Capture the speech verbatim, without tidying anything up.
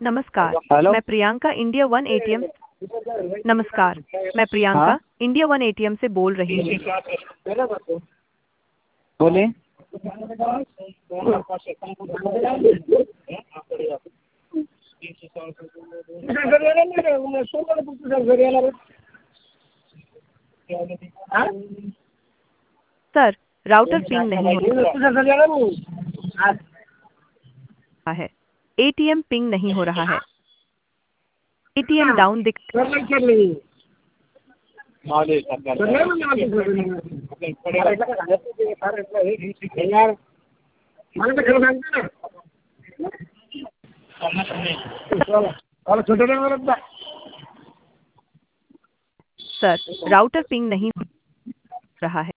नमस्कार। हेलो। मैं Priyanka India one ATM नमस्कार। मैं प्रियंका हाँ इंडिया वन एटीएम से बोल रही हूँ। बोलिए। सर, राउटर पिंग नहीं हो रहा है। एटीएम पिंग नहीं हो रहा है। एटीएम डाउन दिख सर, राउटर पिंग नहीं हो रहा है।